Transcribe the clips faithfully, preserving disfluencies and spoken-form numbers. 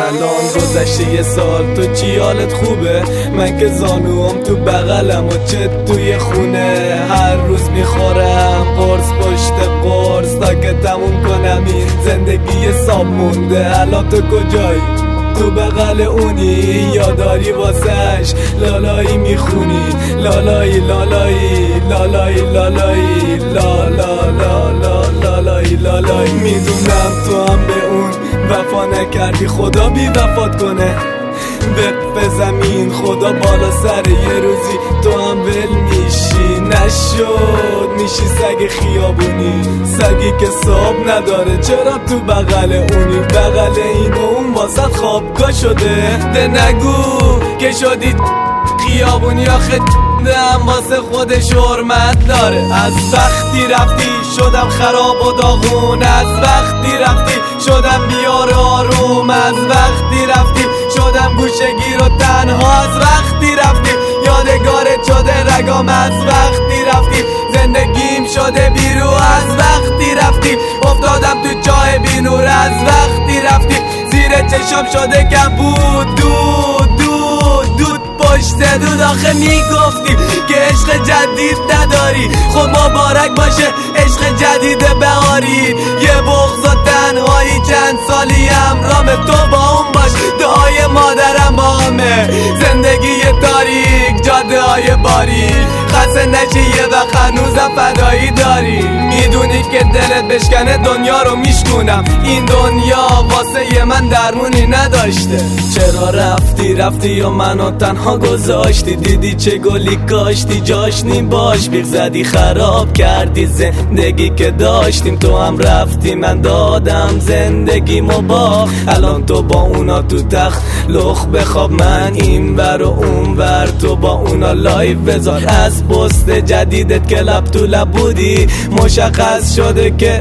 الان گذشته یه سال، تو چی حالت خوبه؟ من که زانوام تو بغلم و چه توی خونه. هر روز میخورم قرص پشت قرص تا که تموم کنم این زندگی ساب مونده. الان تو کجایی؟ تو بغل اونی یا داری واسش لالایی میخونی؟ لالایی لالایی لالایی لالایی لا لا لا لا لالایی لالایی. میدونم تو هم به اون وفا نکردی، خدا بی وفات کنه. به زمین خدا بالا سر یه روزی تو هم ول میشی. نشد میشی سگ خیابونی، سگی که صاحب نداره. چرا تو بغل اونی؟ بغل این و اون واسط خوابگاه شده. ده نگو که شدی خیابونی، آخه هم واسه خودش حرمت داره. از وقتی رفتی شدم خراب و داغون، از وقتی رفتی شدم بیار آروم، از وقتی رفتی شدم گوشگیر و تنها، از وقتی رفتی یادگارت شده رگام، از وقتی رفتی زندگیم شده بیرو، از وقتی رفتی افتادم تو جای بینور، از وقتی رفتی زیر چشم شده کبود. دود دود دود پشت دود. آخه میگفتی که عشق جدید نداری، خب مبارک باشه عشق جدید بهاری. یه بغض و تنهایی چند سالی همراه تو با اون باش. دعای مادرم با همه زندگی تاریک، جاده های باریک. خسته نشی یه وقت هنوزم فدایی داری. میدونی که دلت بشکنه دنیا رو میشکنم، این دنیا واسه من درمونی نداشته. چرا رفتی رفتی و منو تنها گذاشتی؟ دیدی چه گلی کاشتی جاش نیم باش. بیغ زدی خراب کردی زندگی که داشتیم. تو هم رفتی من دادم زندگیمو باخت. الان تو با اونا تو تخت لخ بخواب، من این ور و اون ور. تو با اونا لایف بذار از پست جدیدت که لب تو لب بودی. مشخص شده که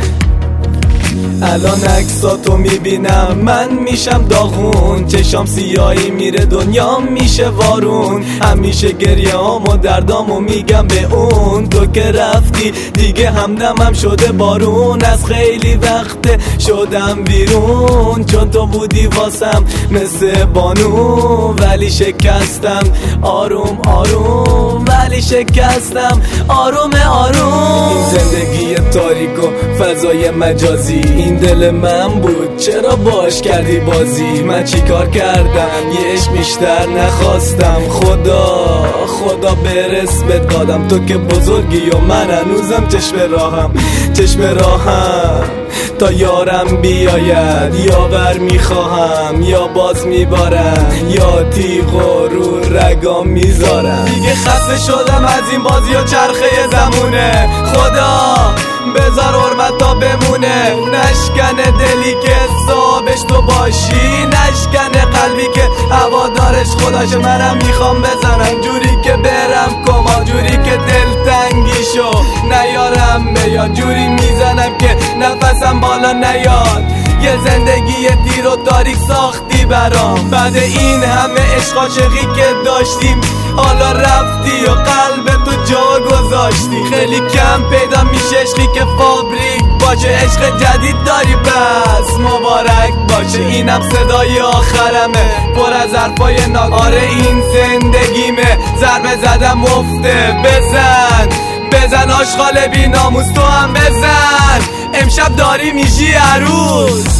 الان عکساتو میبینم من میشم داغون. چشام سیاهی میره دنیا میشه وارون. همیشه گریه هام و دردامو میگم به اون. تو که رفتی دیگه همدمم شده بارون. از خیلی وقت شدم بیرون، چون تو بودی واسم مثل بانو. ولی شکستم آروم آروم، ولی شکستم آروم آروم. این زندگی تاریک و فضای مجازی این دل من بود، چرا باش کردی بازی؟ من چی کار کردم؟ یه عشق بیشتر نخواستم. خدا خدا برس به دادم. تو که بزرگی و من هنوزم چشم راهم، چشم راهم تا یارم بیاید. یا بر میخواهم یا باز میبارم، یا تیغ و رو رگام میذارم. دیگه خسته شدم از این بازی و چرخه زمونه. خدا بذار حرمت تا بمونه. نشکنه دلی که صاحبش تو باشی، نشکنه قلبی که هوادارش خداشه. منم میخوام بزنم جوری که برم کما، جوری که دل تنگی شو نیارم بیاد، جوری میزنم که نفسم بالا نیاد. یه زندگی تیر و تاریک ساختی برام. بعد این همه عشق عاشقی که داشتیم حالا رفتی و قلب تو جا گذاشتی. خیلی کم پیدا میشه عشقی که فابریک باشه. عشق جدید داری پس مبارک باشه. اینم صدای آخرمه پر از حرفای ناک. آره این زندگیمه، ضربه زدم مفته. بزن بزن آشغال بی ناموس، تو هم بزن. امشب داری میشی عروس.